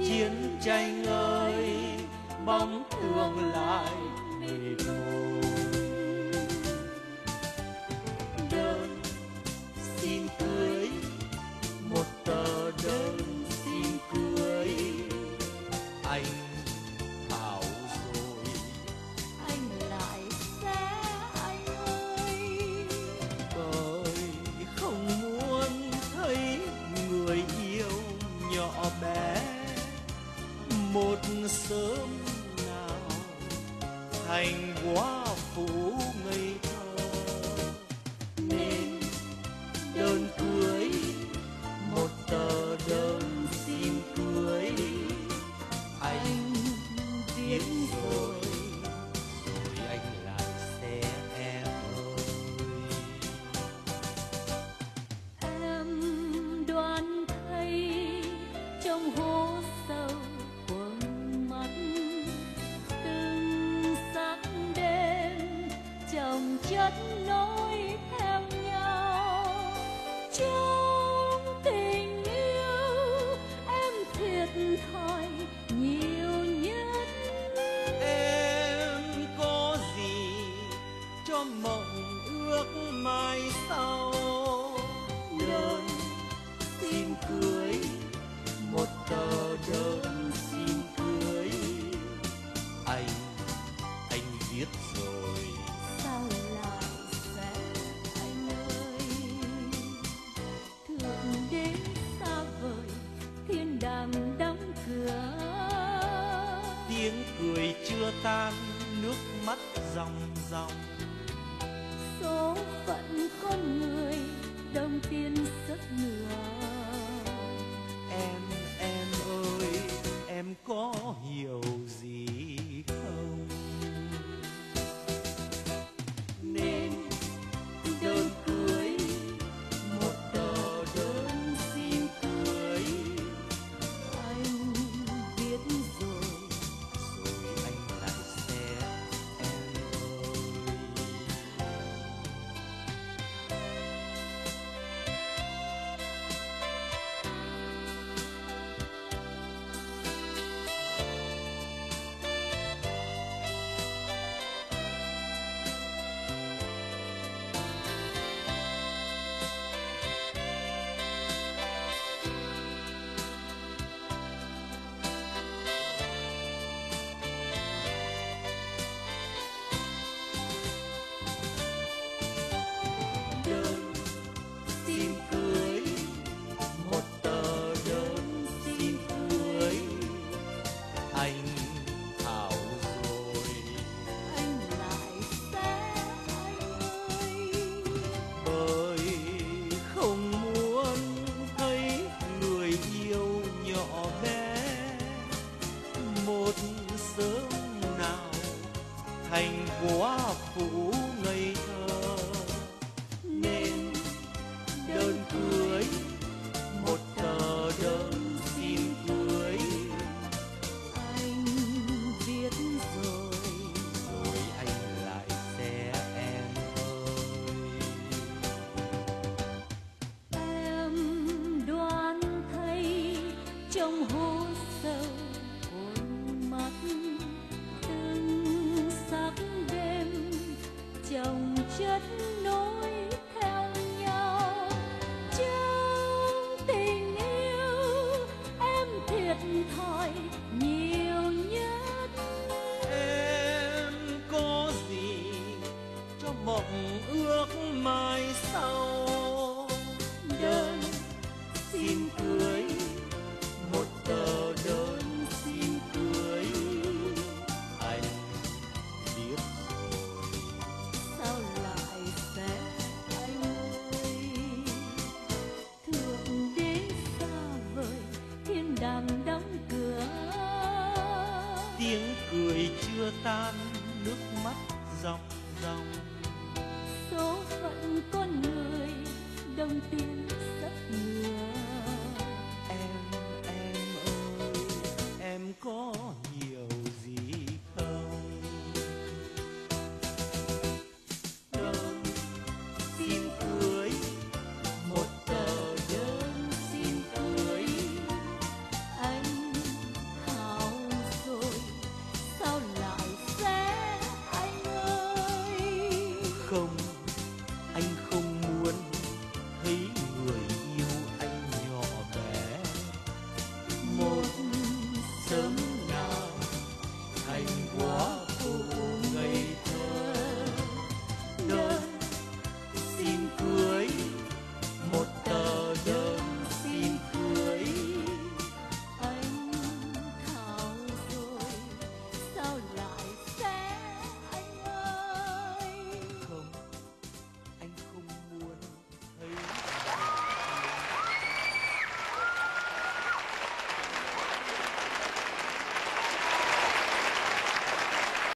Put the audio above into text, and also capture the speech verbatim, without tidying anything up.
chiến tranh ơi, bóng tương lại mịt mù. Đơn xin cưới, một tờ đơn xin cưới. Anh thảo rồi anh lại sẽ anh ơi, bởi không muốn thấy người yêu nhỏ bé một sớm nào thành quá phụ ngây thơ. Nên đơn cưới, một tờ đơn xin cưới. Anh viết rồi, rồi anh lại sẽ em ơi. em đoán thấy trong hố sâu khuôn mắt từng sáng đêm chồng chất nối theo nhau. Trong tình yêu em thiệt thòi nhiều nhất. Em có gì cho mộng ước mai sau? Đơn xin cưới, một tờ đơn xin cưới. Anh, anh viết rồi Sao lại sẽ anh ơi, thượng đế xa vời thiên đàng đóng cửa. tiếng cười chưa tan, nước mắt ròng ròng. Số phận con người đồng tiền giấc ngựa. Em, em ơi, em có hiểu gì không? Nên đơn cưới, một tờ đơn xin cưới. Anh viết rồi, Rồi anh lại sẽ em ơi. Đơn xin cưới, một tờ đơn xin cưới. Anh thảo rồi, anh lại sẽ anh ơi, bởi không muốn thấy người yêu nhỏ bé một sớm nào thành quá phụ ngây thơ. Nên đơn cưới, một tờ đơn xin cưới. anh viết rồi. Rồi anh lại sẽ em ơi. Em đoán thấy trong hố sâu khuôn mắt từng sắc đêm chồng chất nối theo nhau. Trong tình yêu em thiệt thòi nhiều nhất. Em có gì cho mộng ước mai sau? Đơn xin cưới,